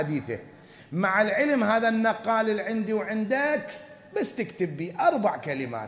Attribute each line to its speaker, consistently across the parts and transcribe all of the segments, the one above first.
Speaker 1: حديثه. مع العلم هذا النقال اللي عندي وعندك بس تكتب بي 4 كلمات: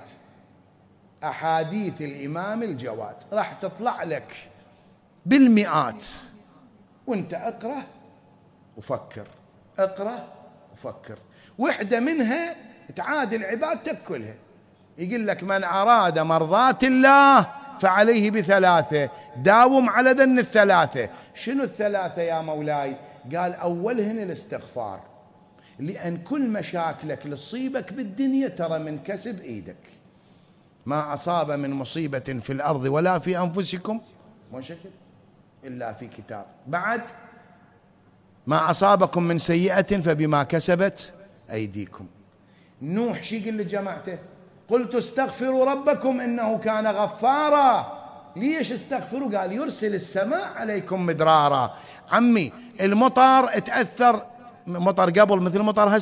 Speaker 1: أحاديث الإمام الجواد، راح تطلع لك بالمئات. وانت اقرأ وفكر، اقرأ وفكر، وحدة منها تعادل عبادتك كلها. يقول لك: من أراد مرضاة الله فعليه ب3، داوم على ذن ال3. شنو ال3 يا مولاي؟ قال: أولهن الاستغفار، لأن كل مشاكلك اللي تصيبك بالدنيا ترى من كسب إيدك. ما أصاب من مصيبة في الأرض ولا في أنفسكم إلا في كتاب. بعد: ما أصابكم من سيئة فبما كسبت أيديكم. نوح شي يقول لجماعته؟ قلت استغفروا ربكم إنه كان غفارا. ليش استغفروا؟ قال: يرسل السماء عليكم مدرارا. عمي المطر اتأثر، مطر قبل مثل مطر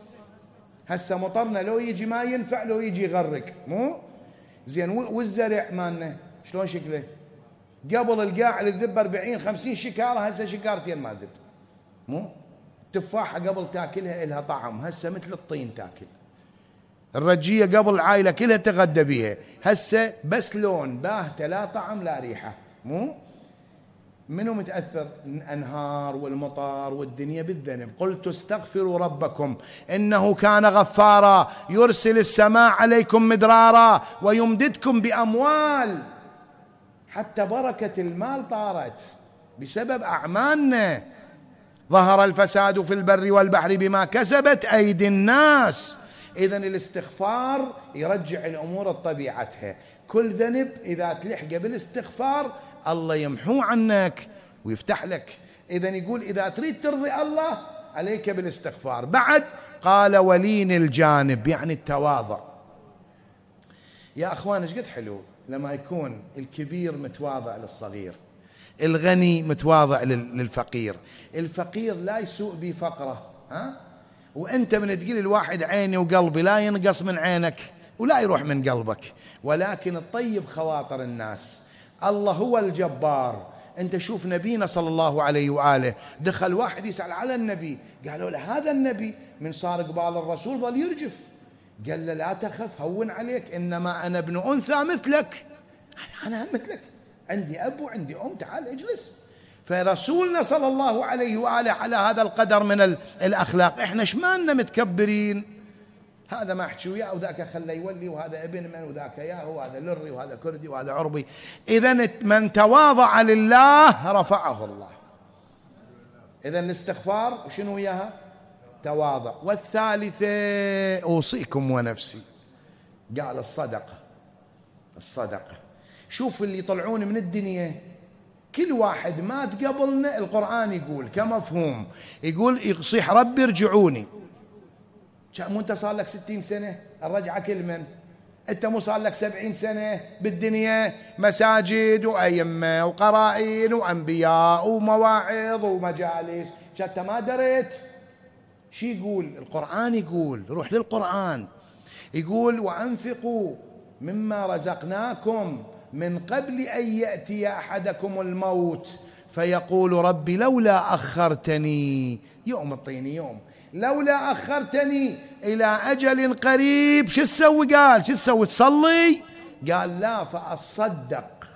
Speaker 1: هسه مطرنا لو يجي ما ينفع، لو يجي يغرق مو زين. والزرع مالنا شلون شكله؟ قبل القاع اللي تذب 40-50 شكارة، هسه شكارتين ما تذب مو. التفاحة قبل تاكلها إلها طعم، هسه مثل الطين تاكل. الرجية قبل العائلة كلها تغدى بيها، هسه بس لون باهته، لا طعم لا ريحة مو. منو متأثر؟ الأنهار والمطر والدنيا بالذنب. قلت استغفروا ربكم إنه كان غفارا يرسل السماء عليكم مدرارا ويمددكم بأموال. حتى بركة المال طارت بسبب أعمالنا. ظهر الفساد في البر والبحر بما كسبت أيدي الناس. إذن الاستغفار يرجع الأمور لطبيعتها. كل ذنب إذا تلحق بالاستغفار الله يمحوه عنك ويفتح لك. إذن يقول: إذا تريد ترضي الله عليك بالاستغفار. بعد قال: ولين الجانب، يعني التواضع. يا أخوان ايش قد حلو لما يكون الكبير متواضع للصغير، الغني متواضع للفقير. الفقير لا يسوء بفقره، وانت من تقول الواحد عيني وقلبي، لا ينقص من عينك ولا يروح من قلبك، ولكن الطيب خواطر الناس. الله هو الجبار. انت شوف نبينا صلى الله عليه وآله، دخل واحد يسأل على النبي، قالوا له: هذا النبي من صار قبال الرسول ظل يرجف. قال له: لا تخف، هون عليك، إنما أنا ابن أنثى مثلك، أنا مثلك، عندي أب وعندي أم، تعال اجلس. فرسولنا صلى الله عليه وآله على هذا القدر من الأخلاق. إحنا شمالنا متكبرين، هذا ما أحكي وياه وذاك خليه يولي، وهذا ابن من وذاك ياه، وهذا لري وهذا كردي وهذا عربي. إذن من تواضع لله رفعه الله. إذن الاستغفار وشنو وياها؟ تواضع. والثالثة أوصيكم ونفسي، قال الصدقة. شوف اللي يطلعون من الدنيا، كل واحد مات قبلنا القرآن يقول كمفهوم، يقول يصيح: ربي ارجعوني. مو انت صار لك 60 سنة الرجعة كل من؟ انت مو صار لك 70 سنة بالدنيا، مساجد وأئمة وقرائن وأنبياء ومواعظ ومجالس، انت ما دريت شي يقول القرآن؟ يقول روح للقرآن، يقول: وأنفقوا مما رزقناكم من قبل أن يأتي أحدكم الموت فيقول ربي لولا أخرتني، يوم الطيني يوم، لولا أخرتني إلى أجل قريب. شو تسوي؟ قال: شو تسوي؟ تصلي؟ قال: لا، فأصدق.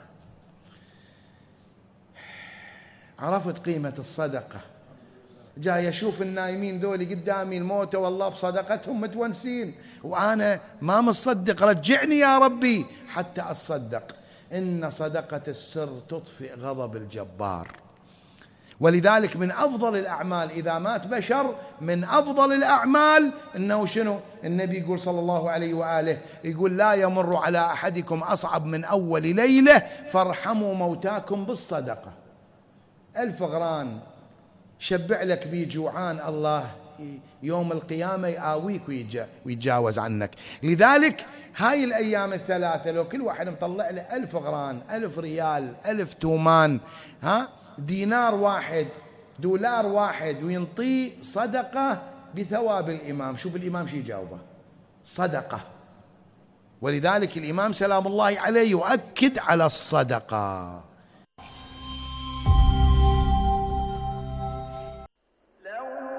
Speaker 1: عرفت قيمة الصدقة. جاي أشوف النايمين ذولي قدامي الموتى والله بصدقتهم متونسين، وأنا ما مصدق. رجعني يا ربي حتى أصدق. إن صدقة السر تطفئ غضب الجبار. ولذلك من أفضل الأعمال إذا مات بشر، من أفضل الأعمال إنه شنو؟ النبي يقول صلى الله عليه وآله، يقول: لا يمر على أحدكم أصعب من أول ليلة فارحموا موتاكم بالصدقة. 1000 غران شبع لك بي جوعان، الله يوم القيامة يآويك ويتجاوز عنك. لذلك هاي الأيام الثلاثة لو كل واحد مطلع له 1000 غران، 1000 ريال، 1000 تومان، دينار واحد، دولار واحد، وينطي صدقة بثواب الإمام. شوف الإمام شي جاوبه: صدقة. ولذلك الإمام سلام الله عليه يؤكد على الصدقة.
Speaker 2: لو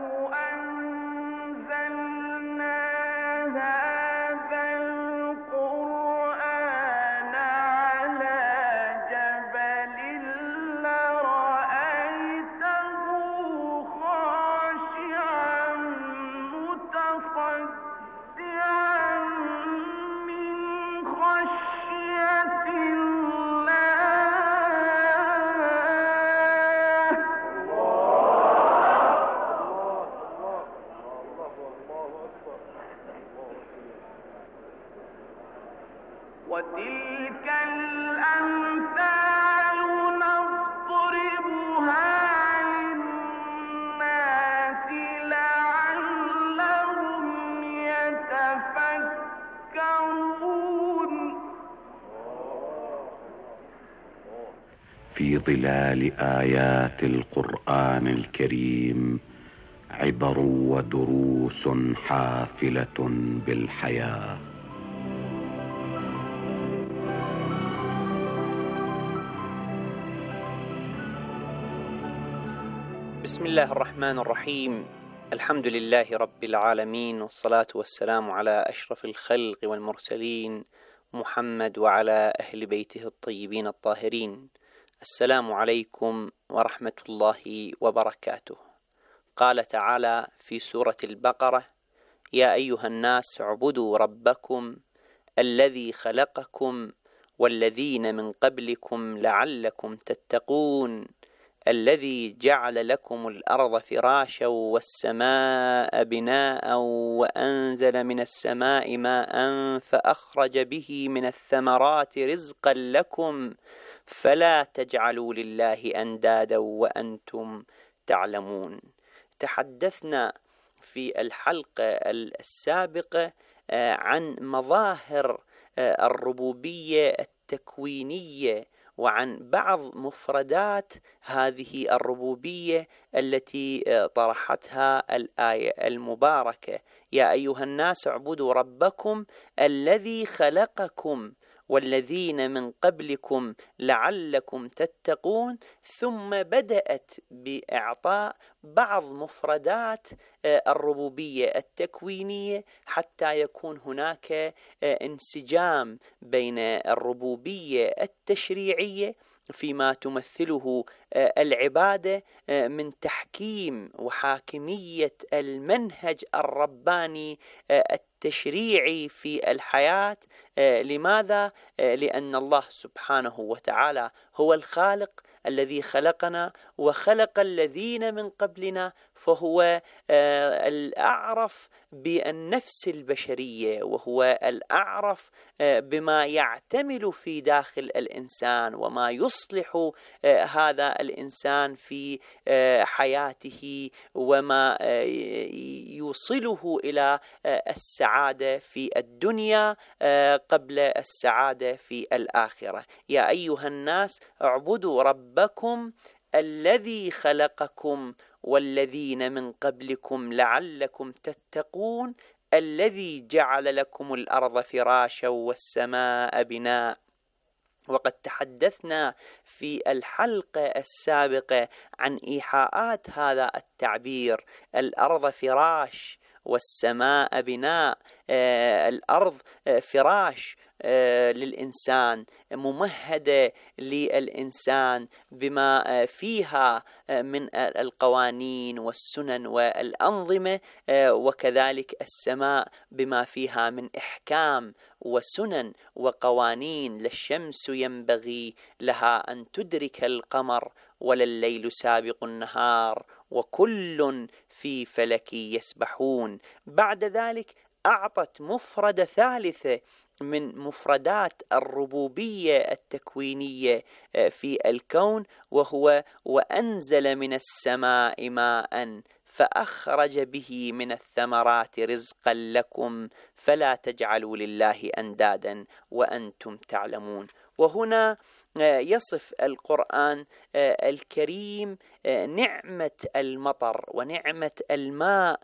Speaker 2: وتلك الأمثال نضربها للناس لعلهم يتفكرون.
Speaker 3: في ظلال آيات القرآن الكريم عبر ودروس حافلة بالحياة.
Speaker 4: بسم الله الرحمن الرحيم. الحمد لله رب العالمين، والصلاة والسلام على أشرف الخلق والمرسلين محمد وعلى أهل بيته الطيبين الطاهرين. السلام عليكم ورحمة الله وبركاته. قال تعالى في سورة البقرة: يا أيها الناس اعبدوا ربكم الذي خلقكم والذين من قبلكم لعلكم تتقون الذي جعل لكم الأرض فراشا والسماء بناء وأنزل من السماء ماء فأخرج به من الثمرات رزقا لكم فلا تجعلوا لله أندادا وأنتم تعلمون. تحدثنا في الحلقة السابقة عن مظاهر الربوبية التكوينية وعن بعض مفردات هذه الربوبية التي طرحتها الآية المباركة: يا أيها الناس اعبدوا ربكم الذي خلقكم والذين من قبلكم لعلكم تتقون. ثم بدأت بإعطاء بعض مفردات الربوبية التكوينية حتى يكون هناك انسجام بين الربوبية التشريعية فيما تمثله العبادة من تحكيم وحاكمية المنهج الرباني التشريعي في الحياة. لماذا؟ لأن الله سبحانه وتعالى هو الخالق الذي خلقنا وخلق الذين من قبلنا، فهو الأعرف بالنفس البشرية، وهو الأعرف بما يعتمل في داخل الإنسان وما يصلح هذا الإنسان في حياته وما يوصله إلى السعادة في الدنيا قبل السعادة في الآخرة. يا أيها الناس اعبدوا ربكم الذي خلقكم والذين من قبلكم لعلكم تتقون الذي جعل لكم الأرض فراشا والسماء بناء. وقد تحدثنا في الحلقة السابقة عن إيحاءات هذا التعبير: الأرض فراش والسماء بناء. الأرض فراش للإنسان، ممهدة للإنسان بما فيها من القوانين والسنن والأنظمة، وكذلك السماء بما فيها من إحكام وسنن وقوانين. لا الشمس ينبغي لها أن تدرك القمر ولا الليل سابق النهار وكل في فلك يسبحون. بعد ذلك أعطت مفردة ثالثة من مفردات الربوبية التكوينية في الكون، وهو وأنزل من السماء ماء فأخرج به من الثمرات رزقا لكم فلا تجعلوا لله أندادا وأنتم تعلمون. وهنا يصف القرآن الكريم نعمة المطر ونعمة الماء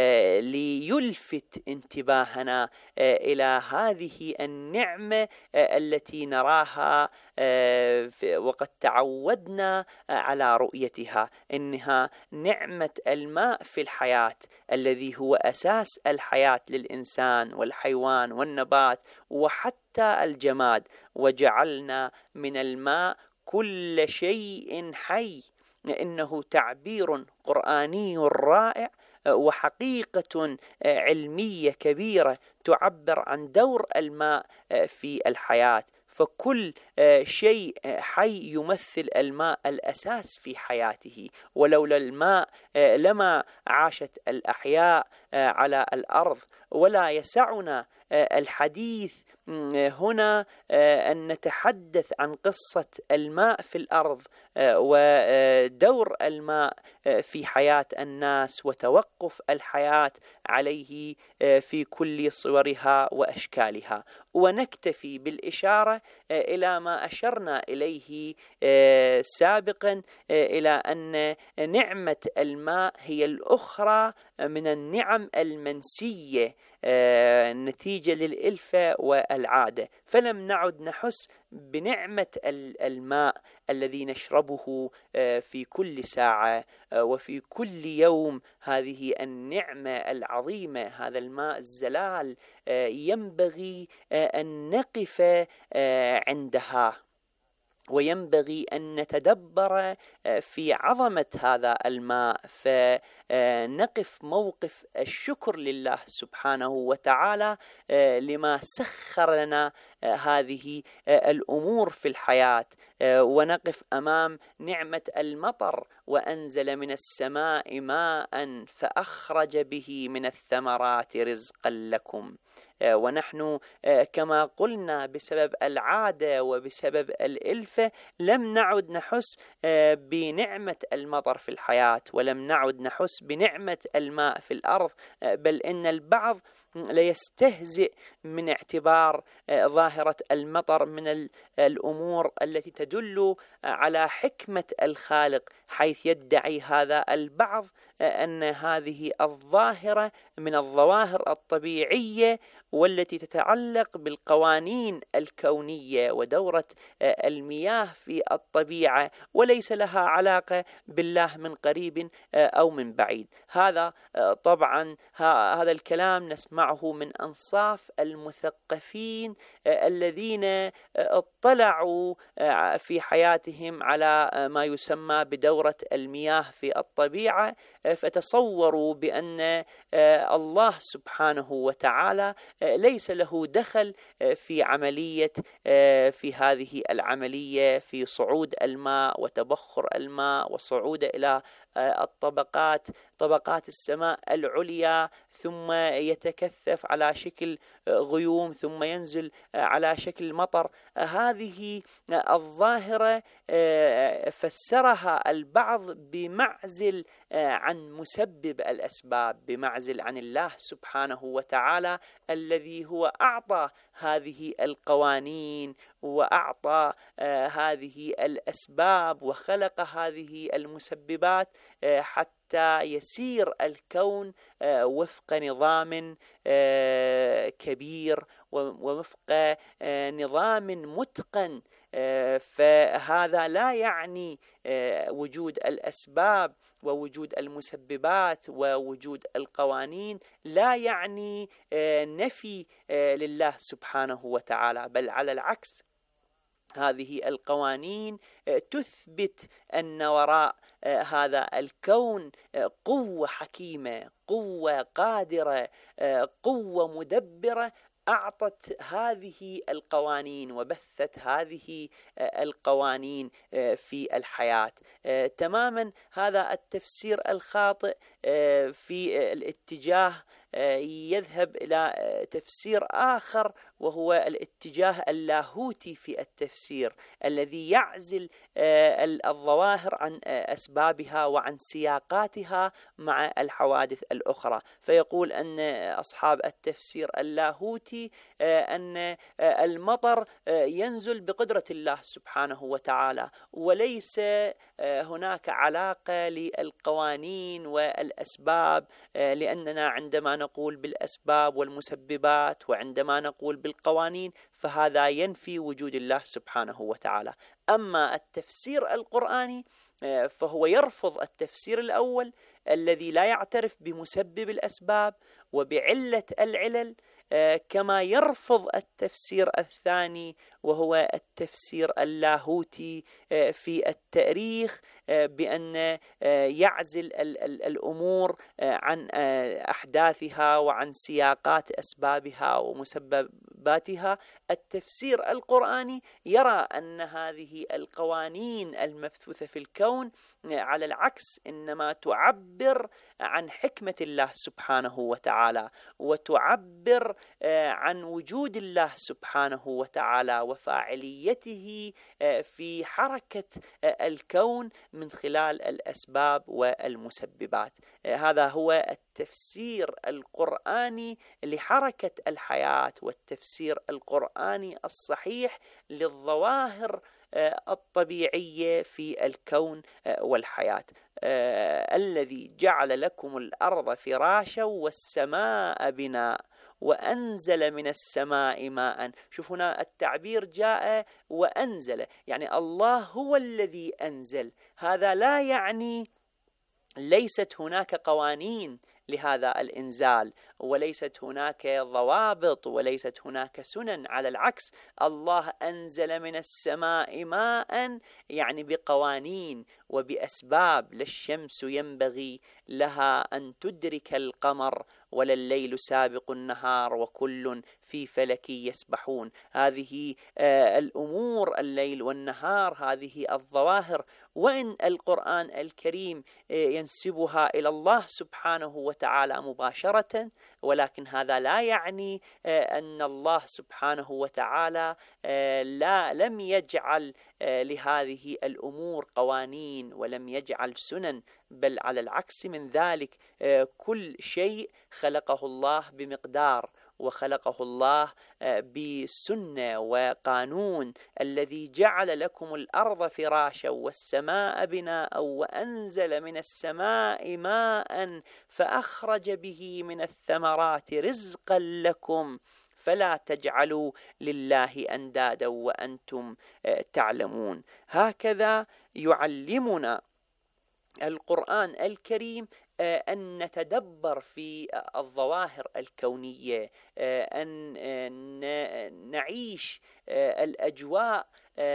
Speaker 4: ليلفت انتباهنا إلى هذه النعمة التي نراها وقد تعودنا على رؤيتها، إنها نعمة الماء في الحياة الذي هو أساس الحياة للإنسان والحيوان والنبات وحتى الجماد. وجعلنا من الماء كل شيء حي. إنه تعبير قرآني رائع وحقيقة علمية كبيرة تعبر عن دور الماء في الحياة. فكل شيء حي يمثل الماء الأساس في حياته، ولولا الماء لما عاشت الأحياء على الأرض. ولا يسعنا الحديث هنا أن نتحدث عن قصة الماء في الأرض ودور الماء في حياة الناس وتوقف الحياة عليه في كل صورها وأشكالها، ونكتفي بالإشارة إلى ما أشرنا إليه سابقا، إلى أن نعمة الماء هي الأخرى من النعم المنسية نتيجة للإلفة والعادة، فلم نعد نحس بنعمة الماء الذي نشربه في كل ساعة وفي كل يوم. هذه النعمة العظيمة، هذا الماء الزلال، ينبغي أن نقف عندها، وينبغي أن نتدبر في عظمة هذا الماء، فنقف موقف الشكر لله سبحانه وتعالى لما سخر لنا هذه الأمور في الحياة، ونقف أمام نعمة المطر: وأنزل من السماء ماء فأخرج به من الثمرات رزقا لكم. ونحن كما قلنا بسبب العادة وبسبب الإلفة لم نعد نحس بنعمة المطر في الحياة، ولم نعد نحس بنعمة الماء في الأرض، بل إن البعض ليستهزئ من اعتبار ظاهرة المطر من الأمور التي تدل على حكمة الخالق، حيث يدعي هذا البعض أن هذه الظاهرة من الظواهر الطبيعية والتي تتعلق بالقوانين الكونية ودورة المياه في الطبيعة، وليس لها علاقة بالله من قريب أو من بعيد. هذا طبعا هذا الكلام نسمعه من أنصاف المثقفين الذين اطلعوا في حياتهم على ما يسمى بدورة المياه في الطبيعة، فتصوروا بأن الله سبحانه وتعالى ليس له دخل في عملية في هذه العملية في صعود الماء وتبخر الماء وصعود إلى طبقات السماء العليا، ثم يتكثف على شكل غيوم، ثم ينزل على شكل مطر. هذه الظاهرة فسرها البعض بمعزل عن مسبب الأسباب، بمعزل عن الله سبحانه وتعالى الذي هو أعطى هذه القوانين وأعطى هذه الأسباب وخلق هذه المسببات حتى يسير الكون وفق نظام كبير ووفق نظام متقن. فهذا لا يعني وجود الأسباب ووجود المسببات ووجود القوانين لا يعني نفي لله سبحانه وتعالى، بل على العكس، هذه القوانين تثبت أن وراء هذا الكون قوة حكيمة، قوة قادرة، قوة مدبرة أعطت هذه القوانين وبثت هذه القوانين في الحياة. تماما هذا التفسير الخاطئ في الاتجاه يذهب إلى تفسير آخر، وهو الاتجاه اللاهوتي في التفسير الذي يعزل الظواهر عن أسبابها وعن سياقاتها مع الحوادث الأخرى، فيقول أن أصحاب التفسير اللاهوتي أن المطر ينزل بقدرة الله سبحانه وتعالى، وليس هناك علاقة للقوانين والأسباب، لأننا عندما نقول بالأسباب والمسببات وعندما نقول بالقوانين فهذا ينفي وجود الله سبحانه وتعالى. أما التفسير القرآني فهو يرفض التفسير الأول الذي لا يعترف بمسبب الأسباب وبعلة العلل، كما يرفض التفسير الثاني وهو التفسير اللاهوتي في التاريخ، بأن يعزل الأمور عن أحداثها وعن سياقات أسبابها ومسبباتها. التفسير القرآني يرى أن هذه القوانين المبثوثة في الكون على العكس إنما تعبر عن حكمة الله سبحانه وتعالى، وتعبر عن وجود الله سبحانه وتعالى وفاعليته في حركة الكون من خلال الأسباب والمسببات. هذا هو التفسير القرآني لحركة الحياة، والتفسير القرآني الصحيح للظواهر الطبيعية في الكون والحياة. الذي جعل لكم الأرض فراشا والسماء بناء وأنزل من السماء ماء. شوف هنا التعبير جاء وأنزل، يعني الله هو الذي أنزل. هذا لا يعني ليست هناك قوانين لهذا الإنزال، وليست هناك ضوابط، وليست هناك سنن. على العكس، الله أنزل من السماء ماء يعني بقوانين وبأسباب. لا الشمس ينبغي لها أن تدرك القمر ولا الليل سابق النهار وكل في فلك يسبحون. هذه الأمور، الليل والنهار، هذه الظواهر، وإن القرآن الكريم ينسبها إلى الله سبحانه وتعالى مباشرة، ولكن هذا لا يعني أن الله سبحانه وتعالى لم يجعل لهذه الأمور قوانين ولم يجعل سنن، بل على العكس من ذلك. كل شيء خلقه الله بمقدار، وخلقه الله بسنة وقانون. الذي جعل لكم الأرض فراشا والسماء بناء وأنزل من السماء ماء فأخرج به من الثمرات رزقا لكم فلا تجعلوا لله أندادا وأنتم تعلمون. هكذا يعلمنا القرآن الكريم أن نتدبر في الظواهر الكونية، أن نعيش الأجواء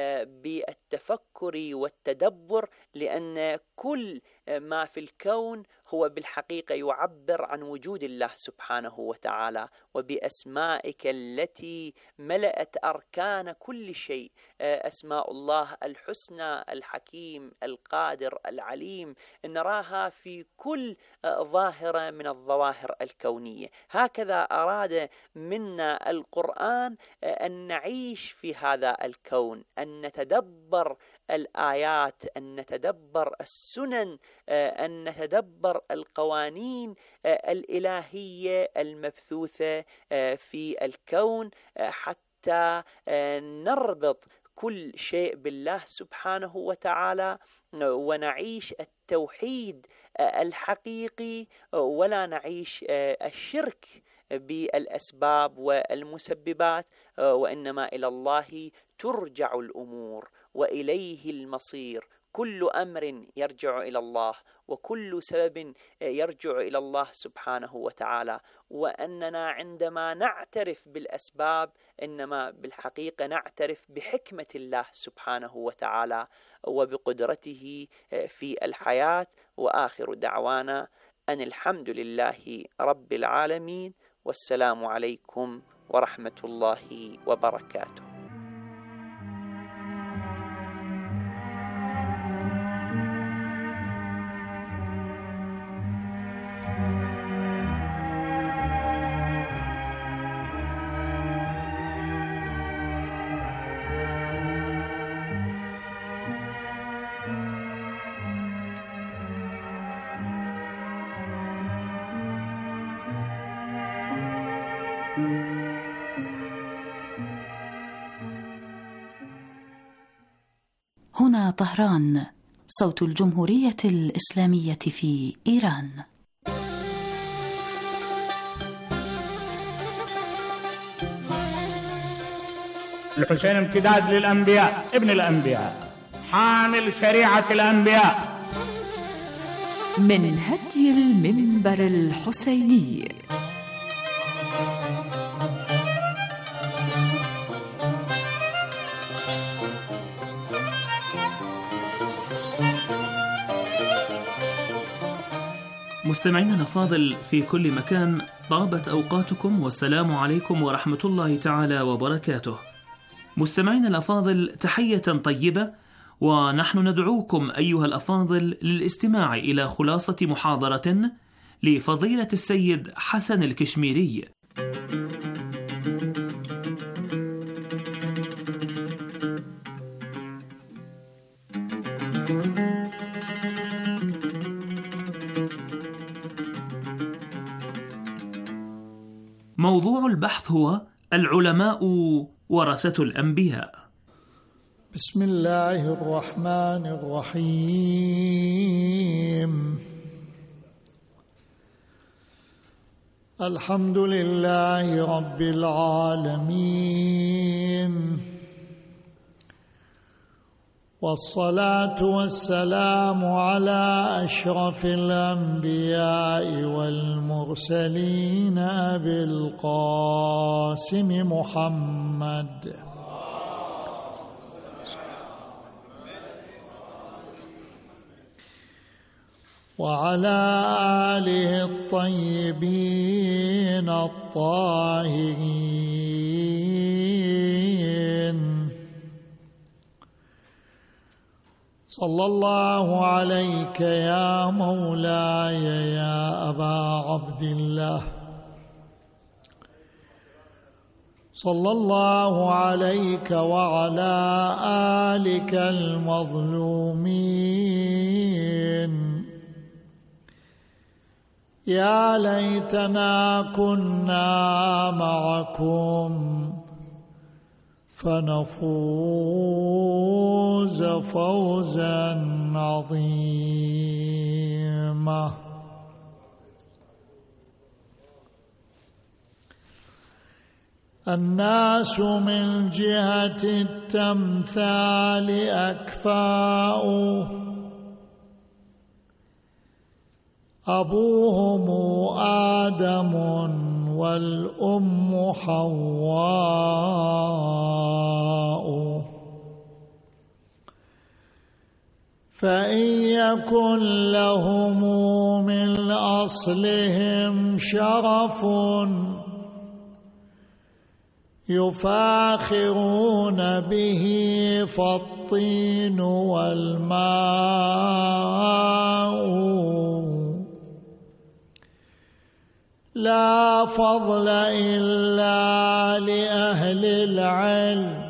Speaker 4: بالتفكر والتدبر، لأن كل ما في الكون هو بالحقيقة يعبر عن وجود الله سبحانه وتعالى وبأسمائك التي ملأت أركان كل شيء. أسماء الله الحسنى، الحكيم، القادر، العليم، نراها في كل ظاهرة من الظواهر الكونية. هكذا أراد منا القرآن أن نعيش في هذا الكون، أن نتدبر الآيات، أن نتدبر السنن، أن نتدبر القوانين الإلهية المبثوثة في الكون، حتى نربط كل شيء بالله سبحانه وتعالى ونعيش التوحيد الحقيقي، ولا نعيش الشرك بالأسباب والمسببات، وإنما إلى الله ترجع الأمور وإليه المصير. كل أمر يرجع إلى الله، وكل سبب يرجع إلى الله سبحانه وتعالى. وأننا عندما نعترف بالأسباب إنما بالحقيقة نعترف بحكمة الله سبحانه وتعالى وبقدرته في الحياة. وآخر دعوانا أن الحمد لله رب العالمين، والسلام عليكم ورحمة الله وبركاته.
Speaker 5: هنا طهران، صوت الجمهورية الإسلامية في إيران.
Speaker 6: الحسين امتداد للأنبياء، ابن الأنبياء، حامل شريعة الأنبياء.
Speaker 7: من هدي المنبر الحسيني.
Speaker 8: مستمعينا الأفاضل في كل مكان، طابت أوقاتكم والسلام عليكم ورحمة الله تعالى وبركاته. مستمعينا الأفاضل، تحية طيبة، ونحن ندعوكم أيها الأفاضل للاستماع إلى خلاصة محاضرة لفضيلة السيد حسن الكشميري. موضوع البحث هو العلماء ورثة الأنبياء.
Speaker 9: بسم الله الرحمن الرحيم. الحمد لله رب العالمين، والصلاة والسلام على أشرف الأنبياء والمرسلين أبي القاسم محمد وعلى آله الطيبين الطاهرين. صلى الله عليك يا مولاي يا أبا عبد الله، صلى الله عليك وعلى آلك المظلومين. يا ليتنا كنا معكم فنفوز فوزا عظيما. الناس من جهة التمثال أكفاء، أبوهم آدم والأم حواء. فإن يكن لهم من أصلهم شرف يفاخرون به فالطين والماء. لا فضل إلا لأهل العلم،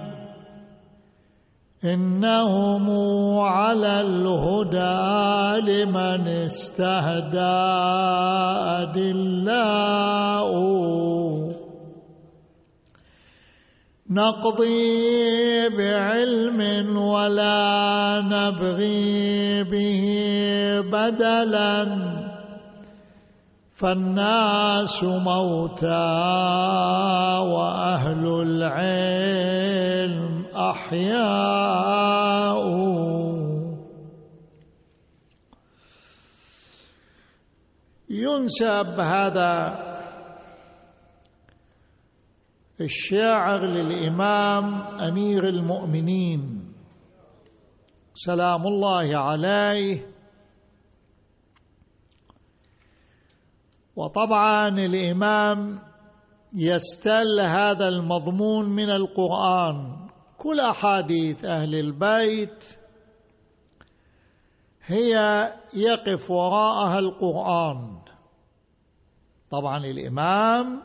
Speaker 9: إنهم على الهدى لمن استهدى أدلاء. نقضي بعلم ولا نبغي به بدلا، فالناس موتى وأهل العلم أحياء. ينسب هذا الشاعر للإمام أمير المؤمنين سلام الله عليه، وطبعا الإمام يستل هذا المضمون من القرآن. كل أحاديث أهل البيت هي يقف وراءها القرآن. طبعا الإمام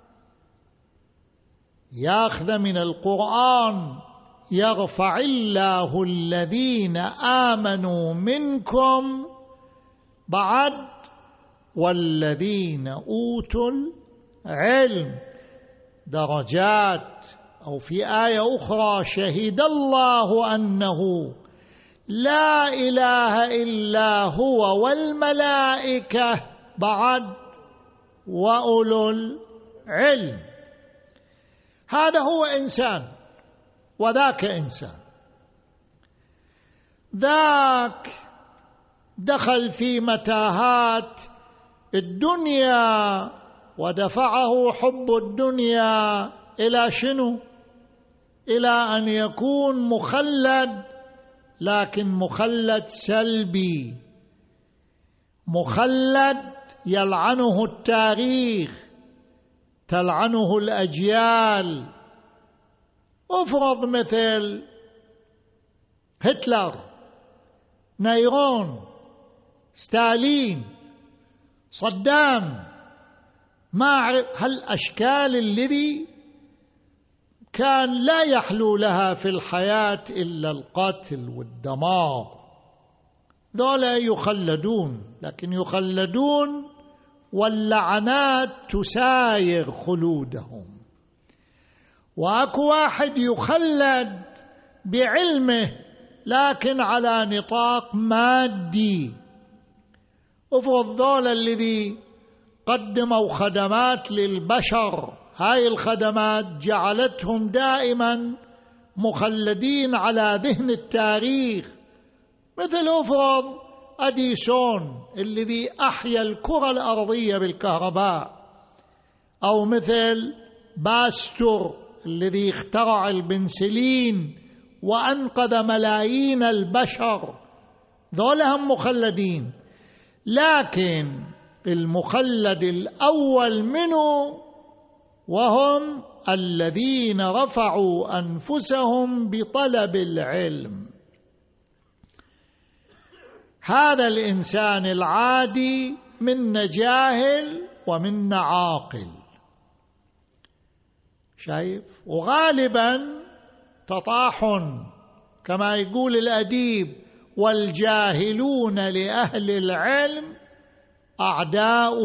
Speaker 9: يأخذ من القرآن: يرفع الله الذين آمنوا منكم بعد والذين أوتوا العلم درجات. أو في آية أخرى: شهد الله أنه لا إله إلا هو والملائكة بعد وأولو العلم. هذا هو إنسان وذاك إنسان. ذاك دخل في متاهات الدنيا ودفعه حب الدنيا إلى شنو؟ إلى أن يكون مخلد، لكن مخلد سلبي، مخلد يلعنه التاريخ، تلعنه الأجيال. افرض مثل هتلر، نيرون، ستالين، صدام، ما هالأشكال الذي كان لا يحلو لها في الحياة إلا القتل والدمار، ذولا يخلدون، لكن يخلدون واللعنات تساير خلودهم. وأكو واحد يخلد بعلمه لكن على نطاق مادي. افرض ذولا الذي قدموا خدمات للبشر، هاي الخدمات جعلتهم دائما مخلدين على ذهن التاريخ، مثل افرض أديسون الذي أحيا الكرة الأرضية بالكهرباء، أو مثل باستور الذي اخترع البنسلين وأنقذ ملايين البشر، ذولهم مخلدين. لكن المخلد الأول منه وهم الذين رفعوا أنفسهم بطلب العلم. هذا الإنسان العادي منا جاهل ومنا عاقل، شايف؟ وغالبا تطاحن كما يقول الأديب: والجاهلون لأهل العلم أعداء.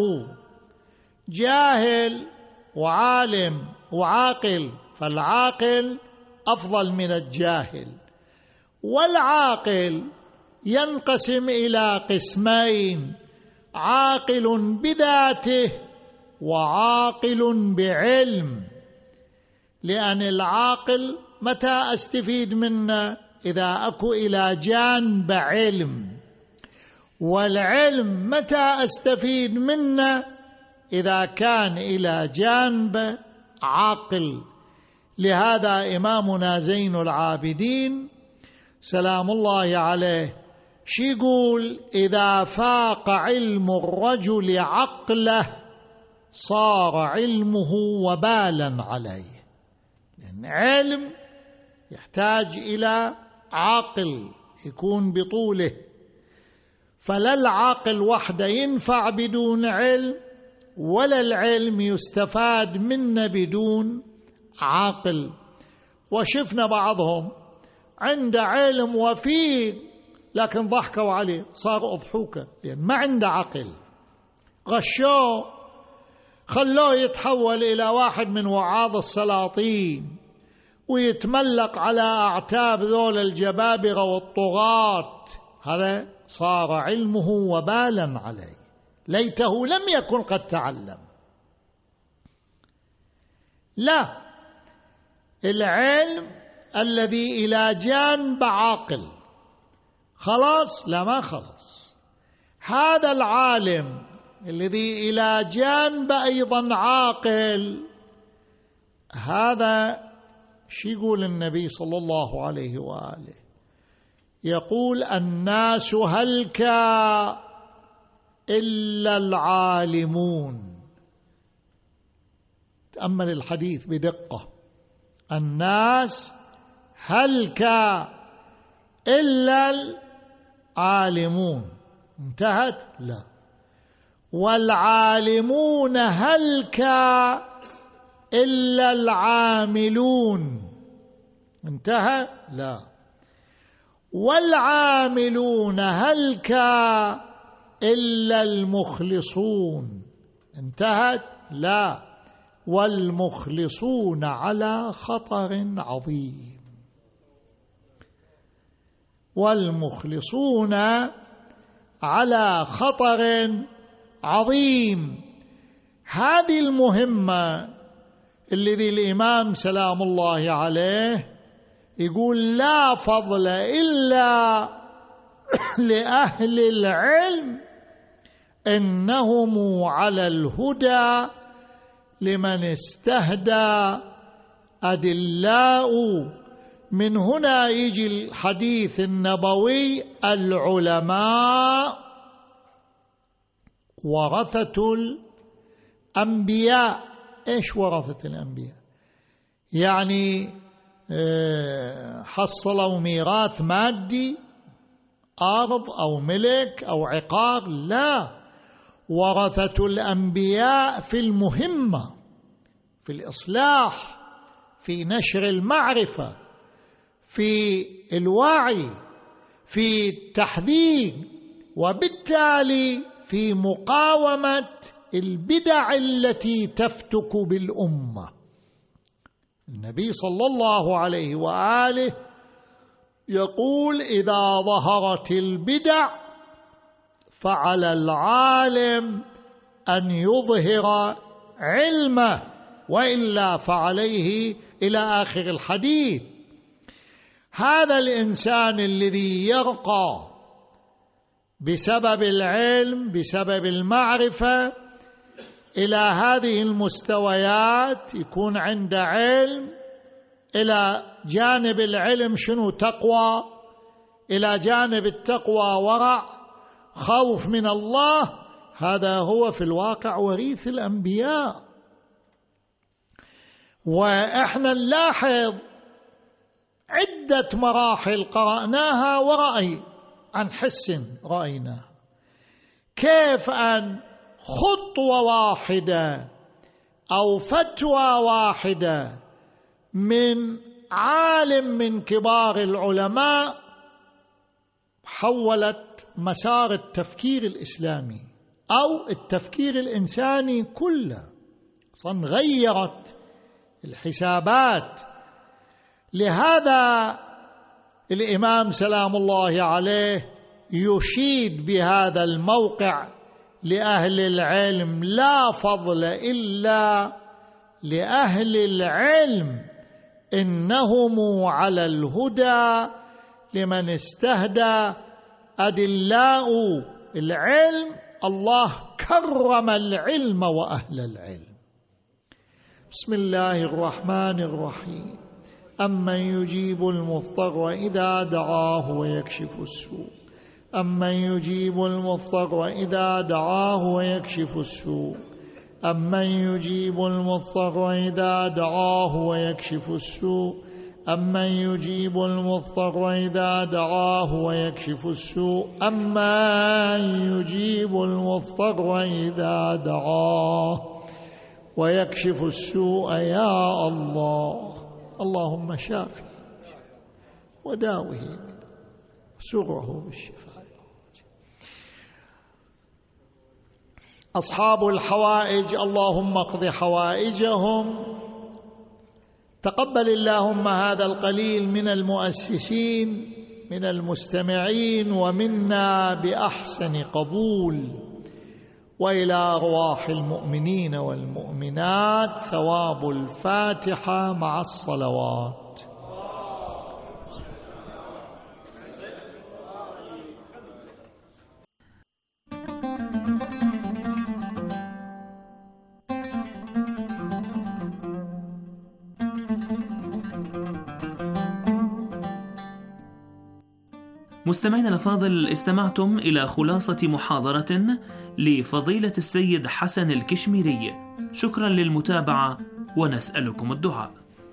Speaker 9: جاهل وعالم وعاقل، فالعاقل أفضل من الجاهل. والعاقل ينقسم إلى قسمين: عاقل بذاته وعاقل بعلم. لأن العاقل متى أستفيد منه؟ إذا أكو إلى جانب علم. والعلم متى أستفيد منه؟ إذا كان إلى جانب عقل. لهذا إمامنا زين العابدين سلام الله عليه شي يقول: إذا فاق علم الرجل عقله صار علمه وبالا عليه. لأن علم يحتاج إلى عقل يكون بطوله، فلا العقل وحده ينفع بدون علم، ولا العلم يستفاد منه بدون عقل. وشفنا بعضهم عنده علم وفيه لكن ضحكوا عليه، صار أضحوكة، لأن ما عنده عقل. غشوه، خلوه يتحول إلى واحد من وعاظ السلاطين ويتملق على أعتاب ذول الجبابرة والطغاة. هذا صار علمه وبالا عليه، ليته لم يكن قد تعلم. لا، العلم الذي إلى جانب عاقل خلاص، لا ما خلاص. هذا العالم الذي إلى جانب أيضا عاقل، هذا شو يقول النبي صلى الله عليه وآله؟ يقول: الناس هلكا إلا العالمون. تأمل الحديث بدقة: الناس هلكا إلا العالمون. انتهت؟ لا. والعالمون هلكا إلا العاملون. انتهى؟ لا. والعاملون هلكا إلا المخلصون. انتهت؟ لا. والمخلصون على خطر عظيم. والمخلصون على خطر عظيم. هذه المهمة الذي الإمام سلام الله عليه يقول: لا فضل إلا لأهل العلم إنهم على الهدى لمن استهدى أدلاء. من هنا يجي الحديث النبوي: العلماء ورثة الأنبياء. إيش ورثة الأنبياء؟ يعني حصلوا ميراث مادي، أرض أو ملك أو عقار؟ لا، ورثة الأنبياء في المهمة، في الإصلاح، في نشر المعرفة، في الوعي، في التحذير، وبالتالي في مقاومة البدع التي تفتك بالأمة. النبي صلى الله عليه وآله يقول: إذا ظهرت البدع فعلى العالم أن يظهر علمه، وإلا فعليه، إلى آخر الحديث. هذا الإنسان الذي يرقى بسبب العلم، بسبب المعرفة، إلى هذه المستويات، يكون عنده علم، إلى جانب العلم شنو؟ تقوى، إلى جانب التقوى ورع، خوف من الله. هذا هو في الواقع وريث الأنبياء. وإحنا نلاحظ عدة مراحل قرأناها ورأي عن حس رأيناها، كيف أن خطوة واحدة أو فتوى واحدة من عالم من كبار العلماء حولت مسار التفكير الإسلامي أو التفكير الإنساني كله، غيرت الحسابات. لهذا الإمام سلام الله عليه يشيد بهذا الموقع لأهل العلم: لا فضل إلا لأهل العلم، إنهم على الهدى لمن استهدى. أدلاء العلم، الله كرم العلم وأهل العلم. بسم الله الرحمن الرحيم. أمن يجيب المضطر إذا دعاه ويكشف السوء، أمن يجيب المضطر إذا دعاه ويكشف السوء، أمن يجيب المضطر إذا دعاه ويكشف السوء، أمن يجيب المضطر إذا دعاه ويكشف السوء، أمن يجيب المضطر إذا دعاه ويكشف السوء. يا الله، اللهم شافه وداوه سره بالشفاء. أصحاب الحوائج اللهم اقض حوائجهم. تقبل اللهم هذا القليل من المؤسسين، من المستمعين، ومنا بأحسن قبول. وإلى أرواح المؤمنين والمؤمنات ثواب الفاتحة مع الصلوات.
Speaker 8: مستمعينا الأفاضل، استمعتم إلى خلاصة محاضرة لفضيلة السيد حسن الكشميري. شكرا للمتابعة ونسألكم الدعاء.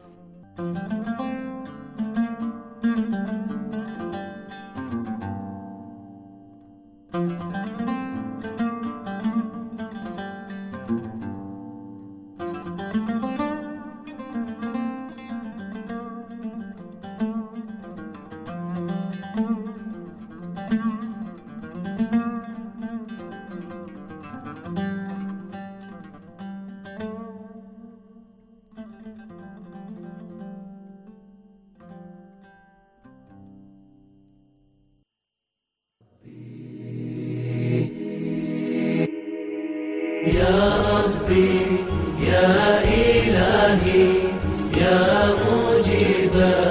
Speaker 10: يا ربي يا إلهي يا مجيب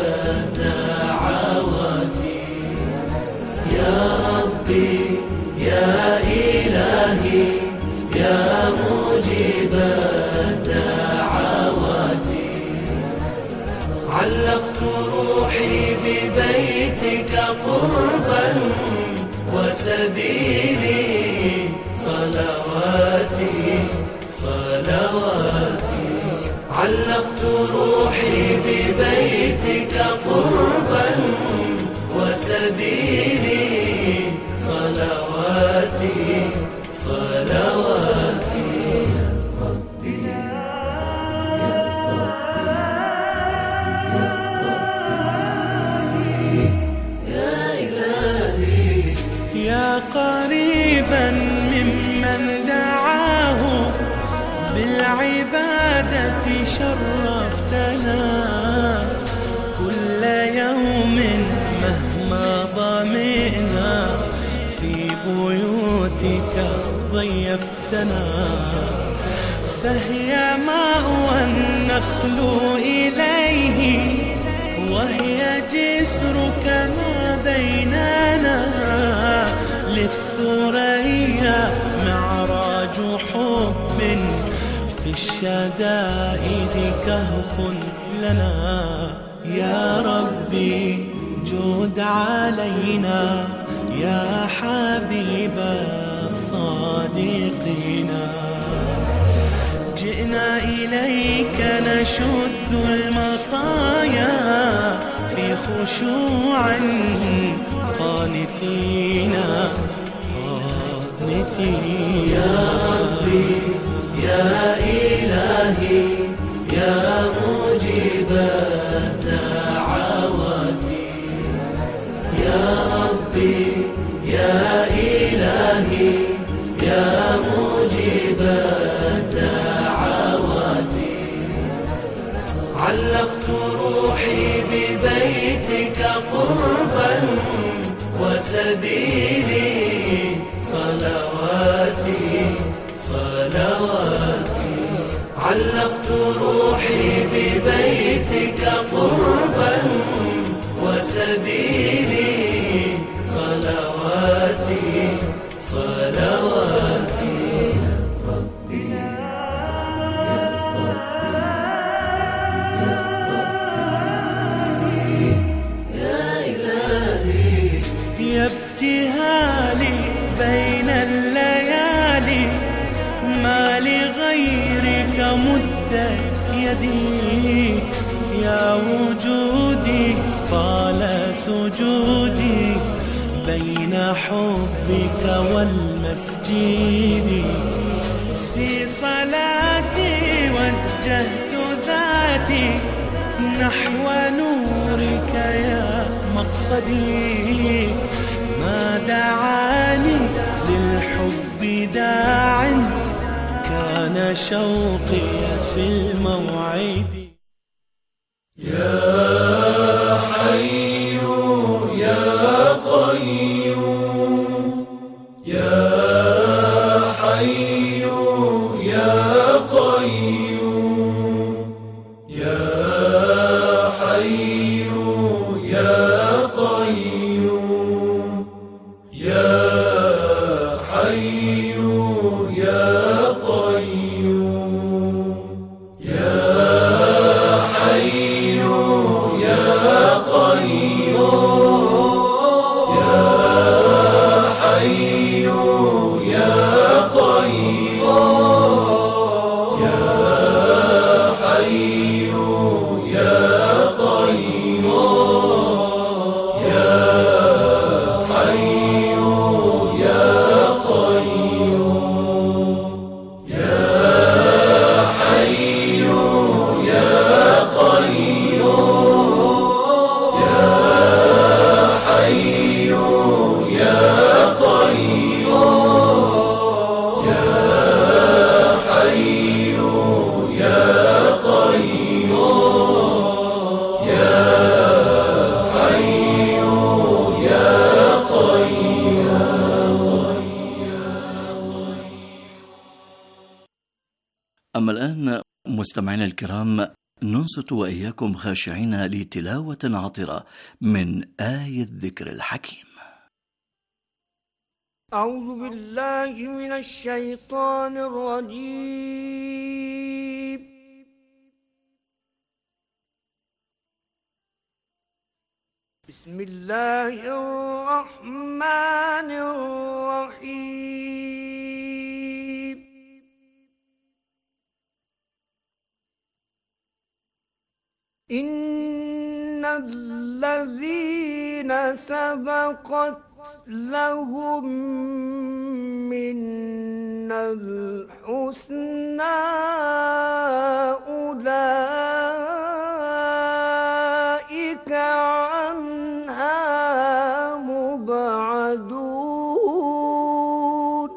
Speaker 10: الدعوات، يا ربي يا إلهي يا مجيب الدعوات، علقت روحي ببيتك قربا وسبيلي صلوات. صلواتي صلواتي علقت روحي ببيتك قربا وسبيلي صلواتي صلواتي يا ربي يا ربي يا إلهي
Speaker 11: يا قريبا ممن دعاه بالعبادة شرفتنا كل يوم مهما ضمئنا في بيوتك ضيفتنا فهي مأوى النخل إليه وهي جسرك ما بيننا للثريا معراج حب في الشدائد كهف لنا يا ربي جود علينا يا حبيب الصادقين جئنا إليك نشد المطايا في خشوع قانتين قانتين
Speaker 10: يا ربي يا إلهي يا مجيب الدعوات يا ربي يا إلهي يا مجيب الدعوات علقت روحي ببيتك قربا وسبيلي صلواتي صلواتي علقت روحي ببيتك قربا وسبيلي صلواتي صلواتي يا ربي يا ربي يا إلهي
Speaker 11: يا ابتهالي بين الليالي ما لغيرك مدت يدي يا وجودي طال سجودي بين حبك والمسجد في صلاتي وجهت ذاتي نحو نورك يا مقصدي ما دعاني للحب داع كان شوقي في الموعد
Speaker 10: يا حي يا قيوم يا حي يا قيوم يا حي يا قيوم يا حي يا قيوم يا حي يا قيوم يا حي يا قيوم يا حي يا قيوم يا حي يا قيوم يا حي يا قيوم يا حي يا قيوم يا حي يا قيوم يا حي يا قيوم.
Speaker 12: أما الآن مستمعينا الكرام ننصت وإياكم خاشعين لتلاوة عطرة من آية الذكر الحكيم.
Speaker 2: أعوذ بالله من الشيطان الرجيم. بسم الله الرحمن الرحيم. إن الذين سبقت لهم منا الحسنى أولئك عنها مبعدون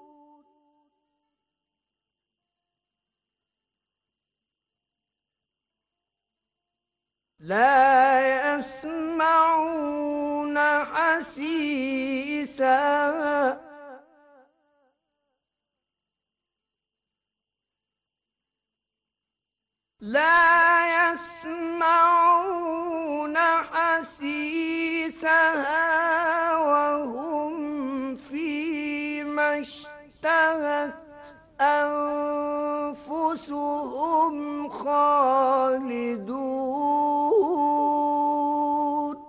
Speaker 2: لا يسمعون حسيسها لا يسمعون حسيسها وهم فيما اشتهت أنفسهم خالدون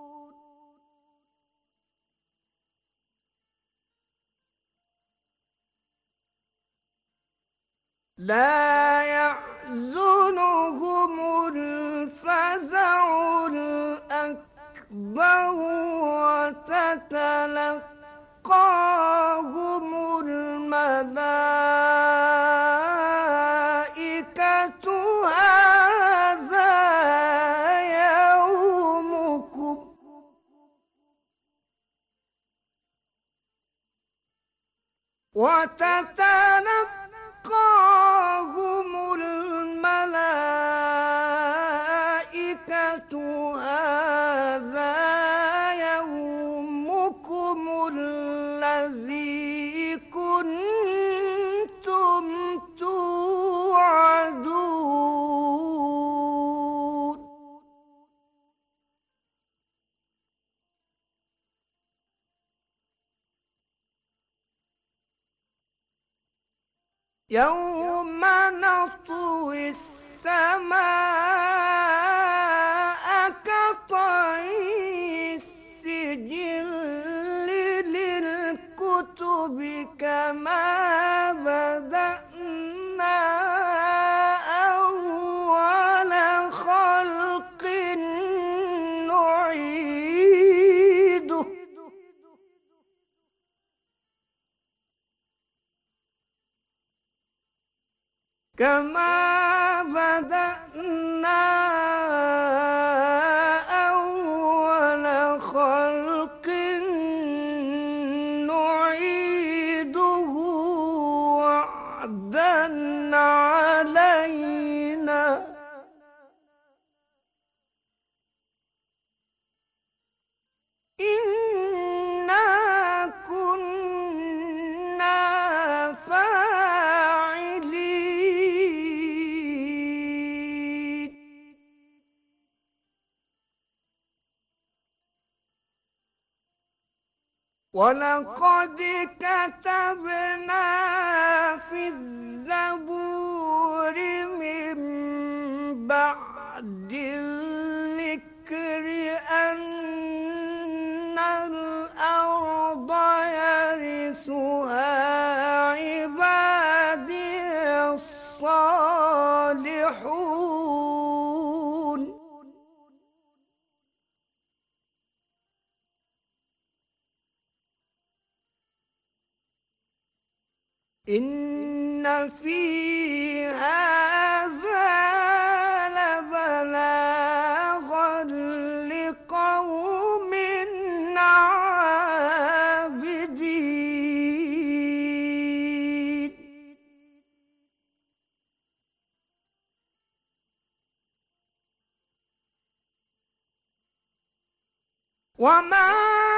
Speaker 2: لا يحزنهم الفزع الأكبر وتتلقاهم الملائكة هذا يومكم وتتلقاهم الملائكة هذا يومكم الذي كنتم توعدون يوم نطوي السماء كطي السجل للكتب كما بدأنا أول خلق نعيده كما بدأنا أول خلق نعيده وعدا علينا إنا كنا فاعلين ولقد كتبنا في الزبور من بعد الذكر أن الأرض يرثها عبادي الصالحون إن في هذا لبلاغا لقوم عابدين وما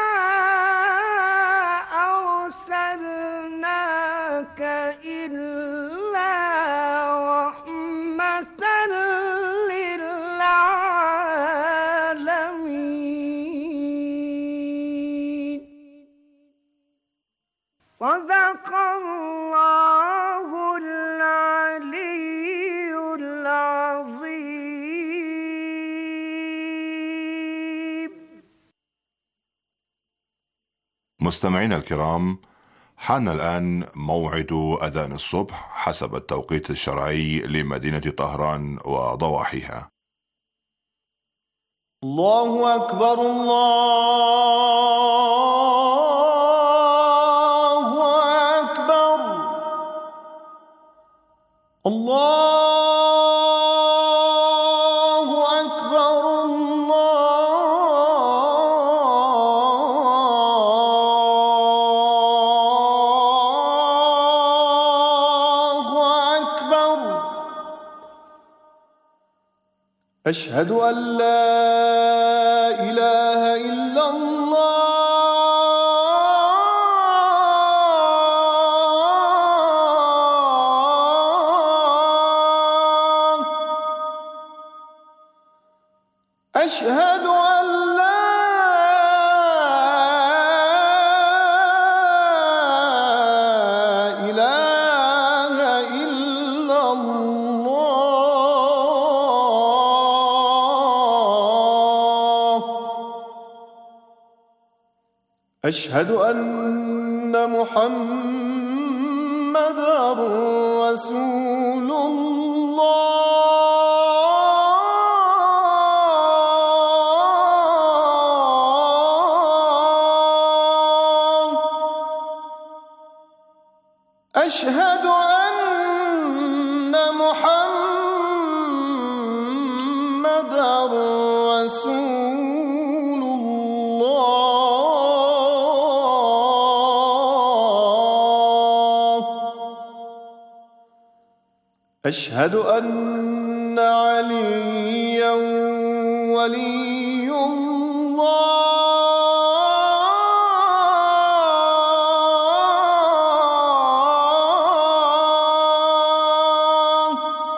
Speaker 2: أرسلناك إلا رحمة للعالمين صدق الله العلي العظيم.
Speaker 13: مستمعينا الكرام، حان الآن موعد أذان الصبح حسب التوقيت الشرعي لمدينة طهران وضواحيها.
Speaker 14: الله أكبر الله أكبر الله أكبر الله أكبر أشهد أن لا إله إلا الله أشهد أن لا إله إلا الله أشهد أن محمدًا رسول الله أشهد أن محمدًا رسول الله أشهد أن عليا ولي الله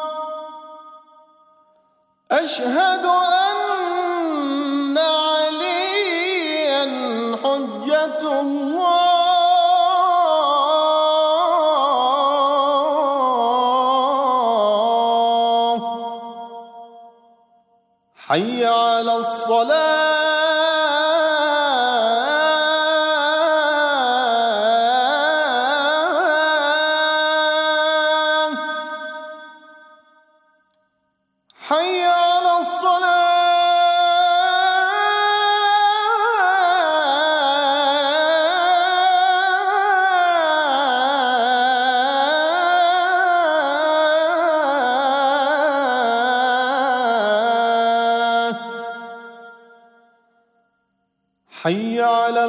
Speaker 14: أشهد أن عليا حجة الله حي على الصلاة حي على الصلاة حي على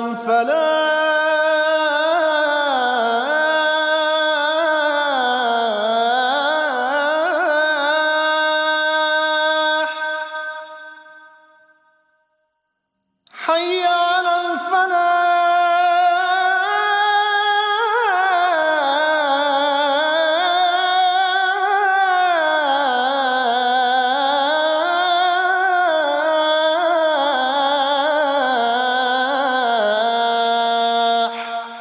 Speaker 14: الفلاح حي على الفلاح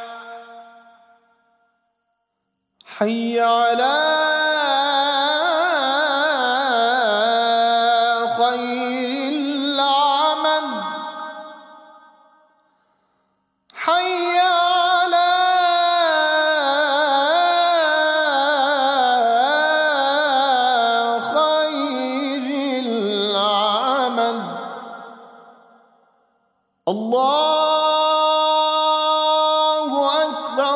Speaker 14: حي على خير العمل حي على خير العمل الله أكبر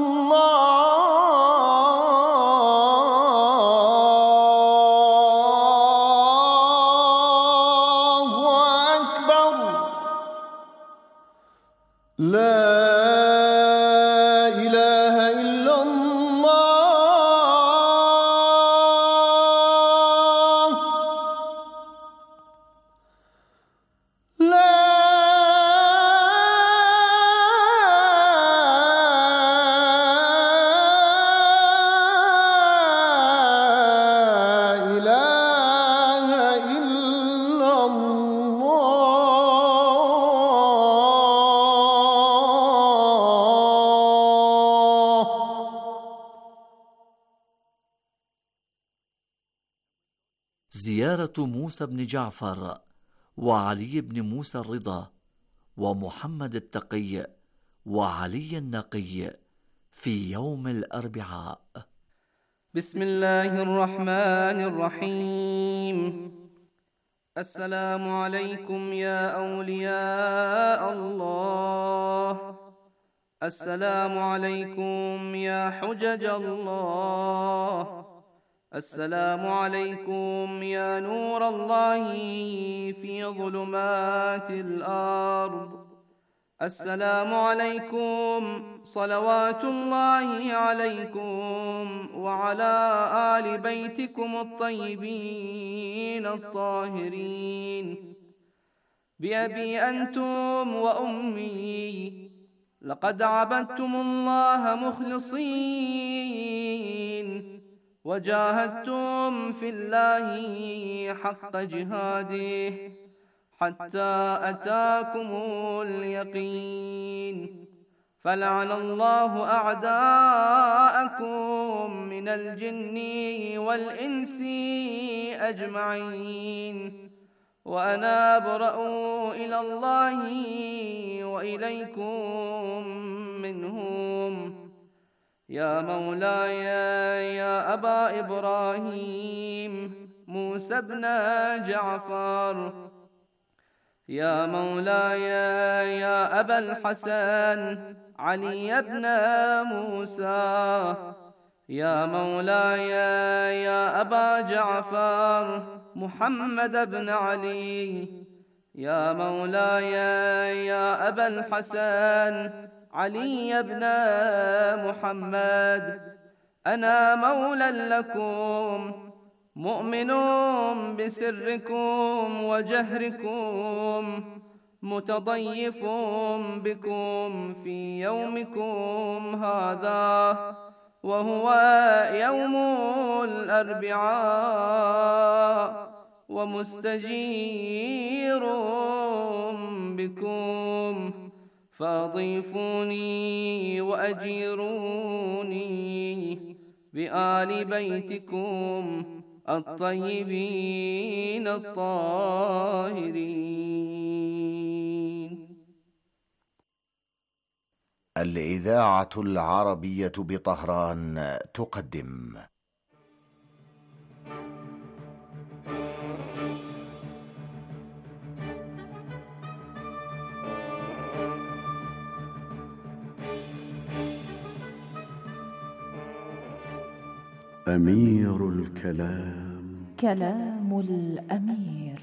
Speaker 14: الله أكبر لا إله إلا الله لا إله إلا الله
Speaker 12: زيارة موسى بن جعفر وعلي بن موسى الرضا ومحمد التقي وعلي النقي في يوم الأربعاء.
Speaker 15: بسم الله الرحمن الرحيم. السلام عليكم يا أولياء الله. السلام عليكم يا حجج الله. السلام عليكم يا نور الله في ظلمات الأرض. السلام عليكم صلوات الله عليكم وعلى آل بيتكم الطيبين الطاهرين. بأبي أنتم وأمي لقد عبدتم الله مخلصين وجاهدتم في الله حق جهاده حتى أتاكم اليقين. فلعن الله أعداءكم من الجن والإنس أجمعين. وأنا أبرأ إلى الله وإليكم منهم. يا مولاي يا أبا إبراهيم موسى بن جعفر، يا مولاي يا أبا الحسن علي بن موسى، يا مولاي يا أبا جعفر محمد بن علي، يا مولاي يا أبا الحسن علي بن محمد. أنا مولى لكم مؤمن بسركم وجهركم متضيف بكم في يومكم هذا وهو يوم الأربعاء ومستجير بكم فأضيفوني وأجيروني بآل بيتكم الطيبين الطاهرين.
Speaker 16: الإذاعة العربية بطهران تقدم
Speaker 3: أمير الكلام،
Speaker 7: كلام الأمير.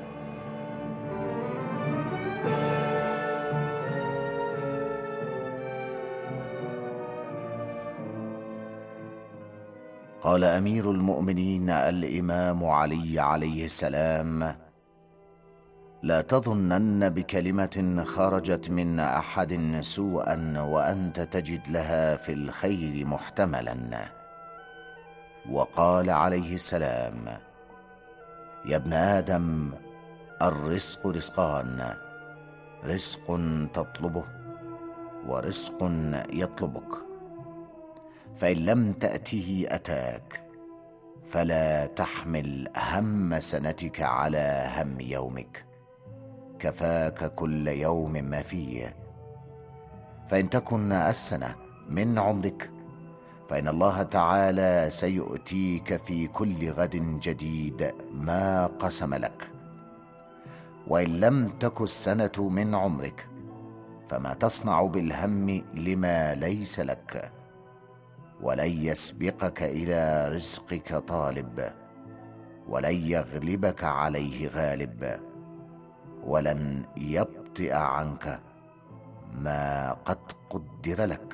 Speaker 16: قال أمير المؤمنين الإمام علي عليه السلام: لا تظنن بكلمة خرجت من أحد سوءا وأنت تجد لها في الخير محتملا. وقال عليه السلام: يا ابن آدم، الرزق رزقان، رزق تطلبه ورزق يطلبك، فإن لم تأته أتاك، فلا تحمل هم سنتك على هم يومك، كفاك كل يوم ما فيه. فإن تكن السنة من عمرك، فإن الله تعالى سيؤتيك في كل غد جديد ما قسم لك. وإن لم تك السنة من عمرك، فما تصنع بالهم لما ليس لك، ولن يسبقك إلى رزقك طالب، ولن يغلبك عليه غالب، ولن يبطئ عنك ما قد قدر لك.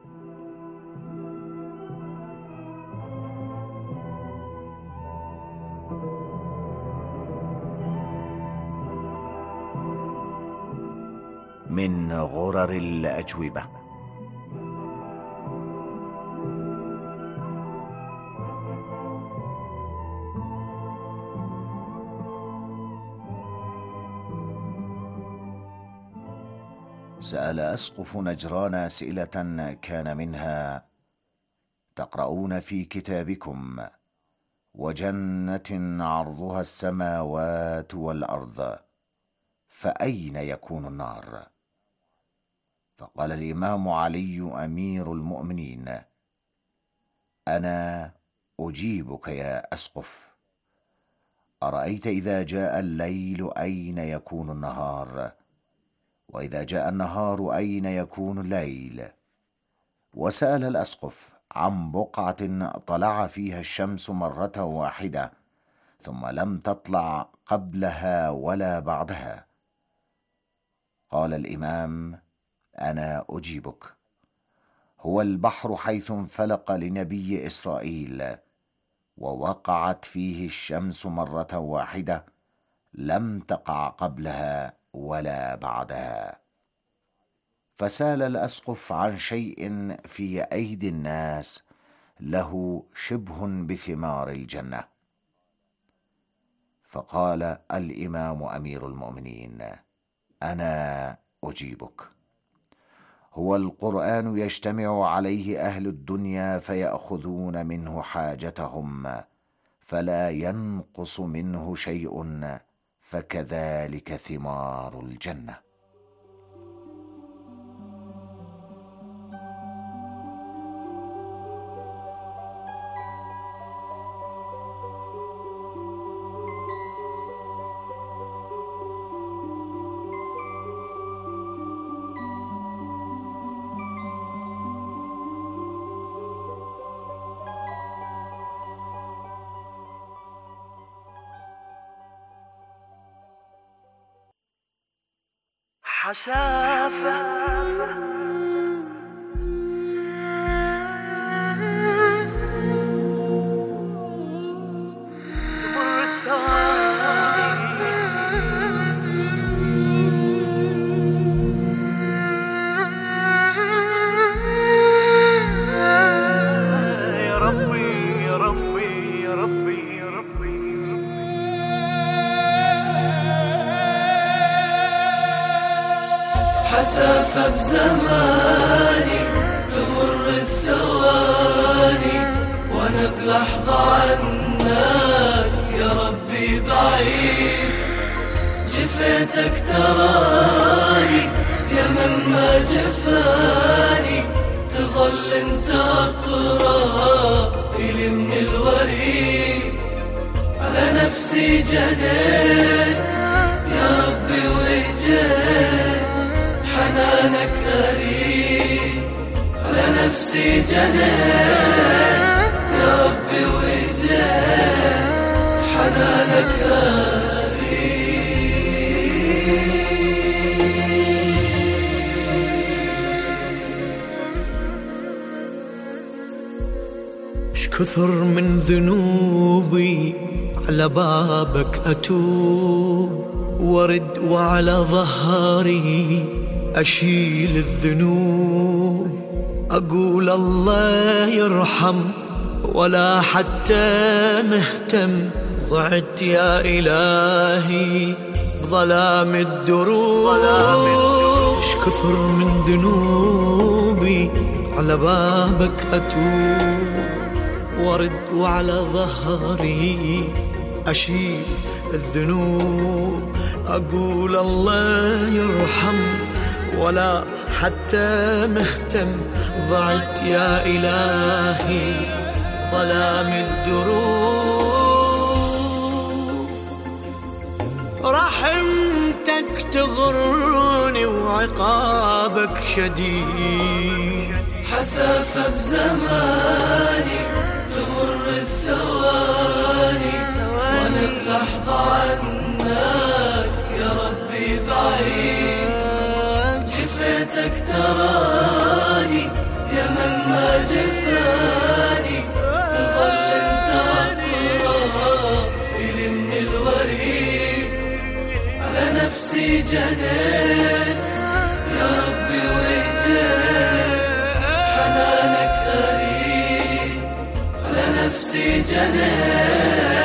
Speaker 16: من غرر الأجوبة. سأل أسقف نجران أسئلة كان منها: تقرؤون في كتابكم: وجنة عرضها السماوات والأرض، فأين يكون النار؟ فقال الإمام علي أمير المؤمنين: أنا أجيبك يا أسقف. أرأيت إذا جاء الليل أين يكون النهار؟ وإذا جاء النهار أين يكون الليل؟ وسأل الأسقف عن بقعة طلع فيها الشمس مرة واحدة ثم لم تطلع قبلها ولا بعدها. قال الإمام: أنا أجيبك. هو البحر حيث انفلق لنبي إسرائيل ووقعت فيه الشمس مرة واحدة لم تقع قبلها ولا بعدها. فسال الأسقف عن شيء في أيدي الناس له شبه بثمار الجنة. فقال الإمام أمير المؤمنين: أنا أجيبك. هو القرآن يجتمع عليه أهل الدنيا فيأخذون منه حاجتهم فلا ينقص منه شيء، فكذلك ثمار الجنة.
Speaker 10: حسافة بزماني تمر الثواني وانا بلحظة عنك يا ربي بعيد. جفيتك تراني يا من ما جفاني، تظل انت اقرب الي من الوريد. على نفسي جنيت يا ربي وجيت، حنانك أريد. على نفسي جنيت يا ربي وجيت، حنانك أريد.
Speaker 11: كثر من ذنوبي على بابك أتوب، ورد وعلى ظهري أشيل الذنوب. أقول الله يرحم ولا حتى مهتم، ضعت يا إلهي بظلام الدروب. كثر من ذنوبي على بابك أتوب، ورد وعلى ظهري أشيل الذنوب. أقول الله يرحم ولا حتى مهتم، ضعت يا إلهي ظلام الدروب. رحمتك تغرني وعقابك شديد.
Speaker 10: حسافة بزماني تمر الثواني وانا بلحظة عنك يا ربي بعيد. جفيتك تراني يا من ما جفاني، تظل انت اقرب الي من الوريد. على نفسي جنيت يا ربي وجيت، حنانك أريد. على نفسي جنيت